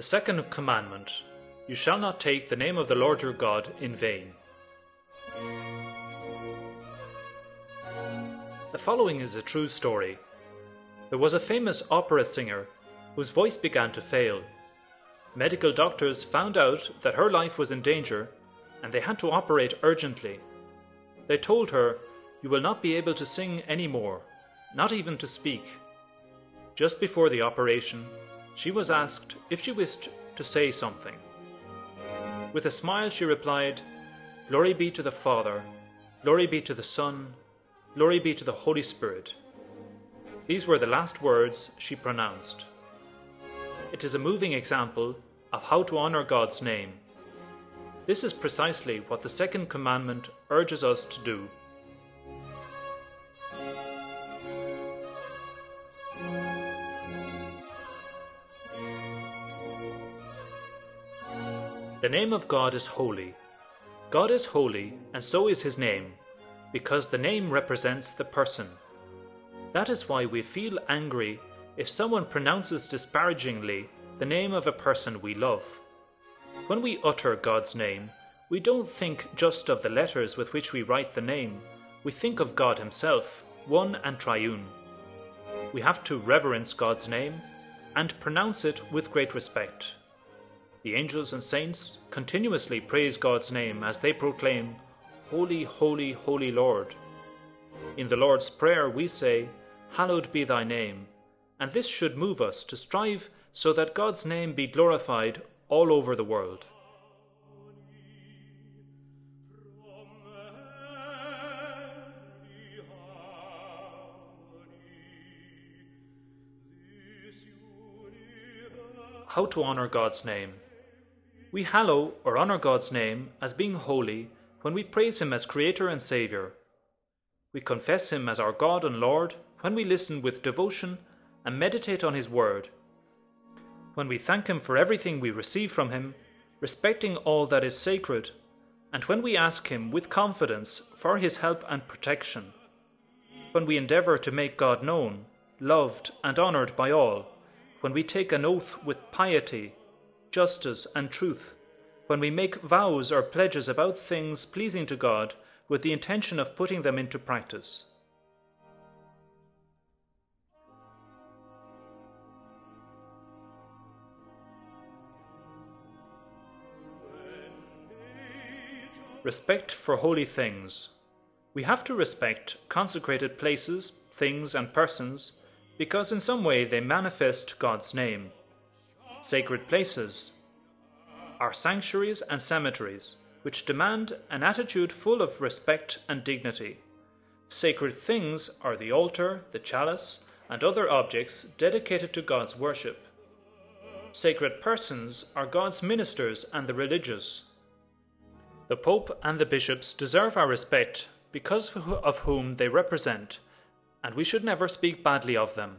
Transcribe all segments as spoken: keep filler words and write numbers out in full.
The second commandment, you shall not take the name of the Lord your God in vain. The following is a true story. There was a famous opera singer whose voice began to fail. Medical doctors found out that her life was in danger and they had to operate urgently. They told her, "You will not be able to sing anymore, not even to speak." Just before the operation, she was asked if she wished to say something. With a smile she replied, "Glory be to the Father, glory be to the Son, glory be to the Holy Spirit." These were the last words she pronounced. It is a moving example of how to honor God's name. This is precisely what the second commandment urges us to do. The name of God is holy. God is holy, and so is his name, because the name represents the person. That is why we feel angry if someone pronounces disparagingly the name of a person we love. When we utter God's name, we don't think just of the letters with which we write the name. We think of God himself, one and triune. We have to reverence God's name and pronounce it with great respect. The angels and saints continuously praise God's name as they proclaim, "Holy, holy, holy Lord." In the Lord's Prayer we say, "Hallowed be thy name," and this should move us to strive so that God's name be glorified all over the world. How to honor God's name. We hallow or honor God's name as being holy when we praise him as Creator and Saviour. We confess him as our God and Lord when we listen with devotion and meditate on his word. When we thank him for everything we receive from him, respecting all that is sacred, and when we ask him with confidence for his help and protection. When we endeavour to make God known, loved and honoured by all. When we take an oath with piety, justice and truth, when we make vows or pledges about things pleasing to God with the intention of putting them into practice. Respect for holy things. We have to respect consecrated places, things and persons because in some way they manifest God's name. Sacred places are sanctuaries and cemeteries, which demand an attitude full of respect and dignity. Sacred things are the altar, the chalice, and other objects dedicated to God's worship. Sacred persons are God's ministers and the religious. The Pope and the bishops deserve our respect because of whom they represent, and we should never speak badly of them.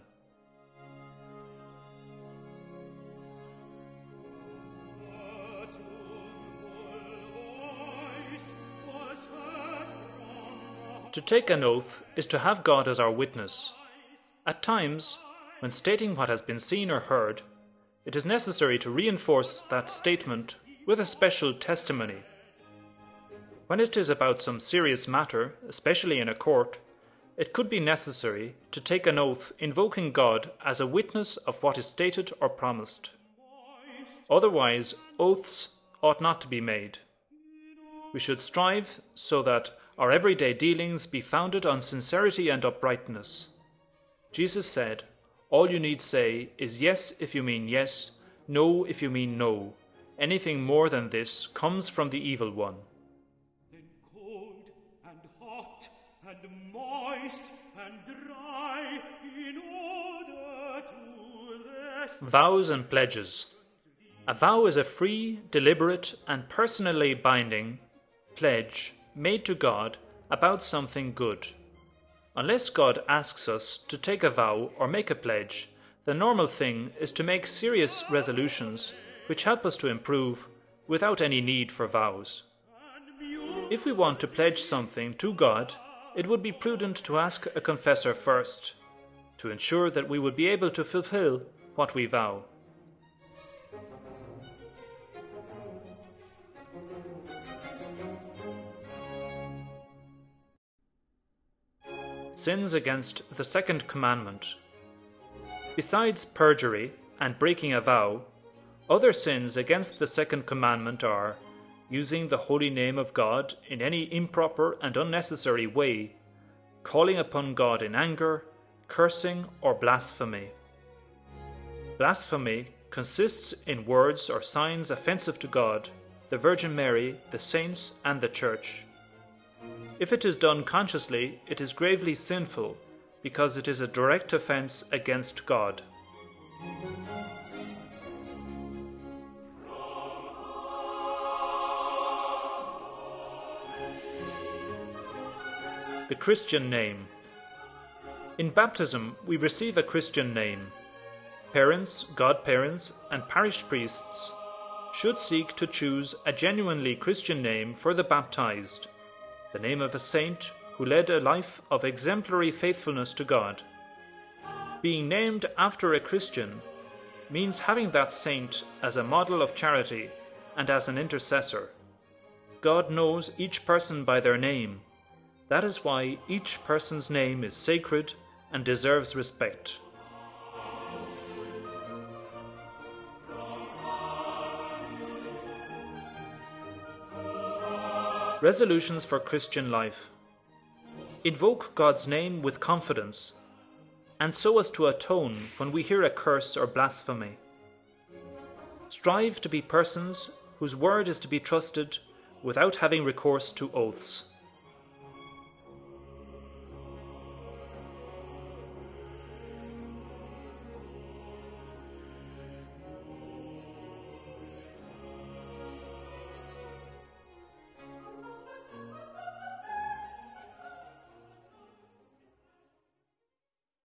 To take an oath is to have God as our witness. At times, when stating what has been seen or heard, it is necessary to reinforce that statement with a special testimony. When it is about some serious matter, especially in a court, it could be necessary to take an oath invoking God as a witness of what is stated or promised. Otherwise, oaths ought not to be made. We should strive so that our everyday dealings be founded on sincerity and uprightness. Jesus said, "All you need say is yes if you mean yes, no if you mean no. Anything more than this comes from the evil one." Then cold and hot and moist and dry in order to rest. Vows and pledges. A vow is a free, deliberate, and personally binding pledge made to God about something good. Unless God asks us to take a vow or make a pledge, the normal thing is to make serious resolutions which help us to improve without any need for vows. If we want to pledge something to God, it would be prudent to ask a confessor first, to ensure that we would be able to fulfill what we vow. sins against the second commandment. Besides perjury and breaking a vow, other sins against the second commandment are using the holy name of God in any improper and unnecessary way, calling upon God in anger, cursing, or blasphemy. Blasphemy consists in words or signs offensive to God, the Virgin Mary, the saints, and the Church. If it is done consciously, it is gravely sinful, because it is a direct offense against God. The Christian name. In baptism, we receive a Christian name. Parents, godparents, and parish priests should seek to choose a genuinely Christian name for the baptized, the name of a saint who led a life of exemplary faithfulness to God. Being named after a Christian means having that saint as a model of charity and as an intercessor. God knows each person by their name. That is why each person's name is sacred and deserves respect. Resolutions for Christian life. Invoke God's name with confidence, and so as to atone when we hear a curse or blasphemy. Strive to be persons whose word is to be trusted without having recourse to oaths.